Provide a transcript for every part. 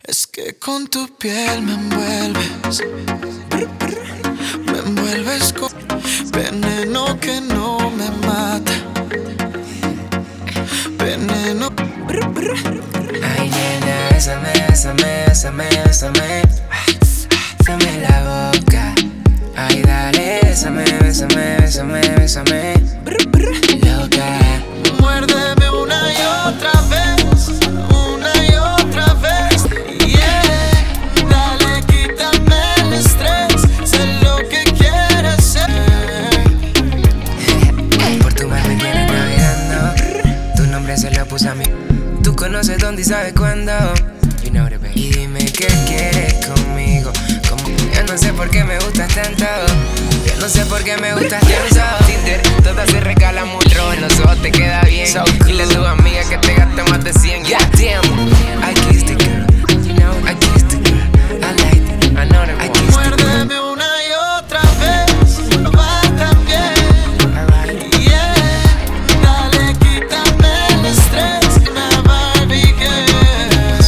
Es que con tu piel me envuelves con veneno que no me mata, veneno. Ay, nena, bésame, bésame, bésame, bésame, bésame la boca. Ay, dale, bésame, bésame, bésame, bésame, loca. Muérdeme una y otra vez, una y otra vez, yeah. Dale, quítame el estrés, sé lo que quieres ser. Por tu mar me tienes navegando, tu nombre se lo puse a mí. Tú conoces dónde y sabes cuándo. You know it, baby. Y dime qué quieres conmigo. Yo no sé por qué me gustas tanto. Yo no sé por qué me gustas tanto. Tinder, todas se regalan mucho. En los ojos te queda bien. So cool. Dile a tu amiga que te gaste más de 100. Yeah, damn. I kissed the girl. You know, I kissed the girl. I liked it. I know that. I kissed the girl. Muérdeme una y otra vez, va también. Alright. Yeah. Dale, quítame el estrés, me Barbie girl.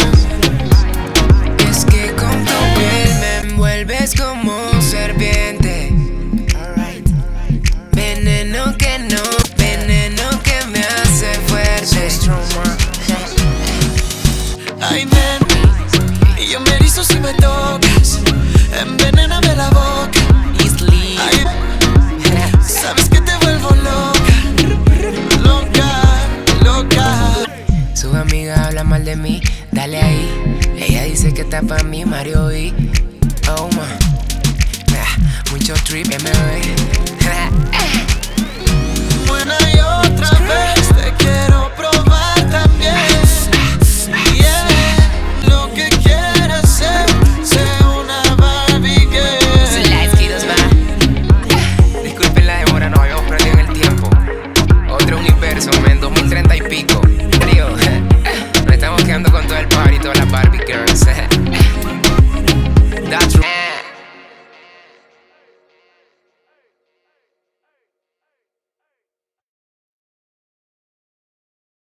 Es que con tu piel me envuelves como serpiente. Veneno que no, veneno que me hace fuerte. Ay, nena, y yo me erizo si me tocas. Envenéname la boca. Ay, sabes que te vuelvo loca, loca, loca. Su amiga habla mal de mí, dale ahí. Ella dice que está pa' mí, Mario y oh man, mucho trip, MB. Una y otra vez te quiero.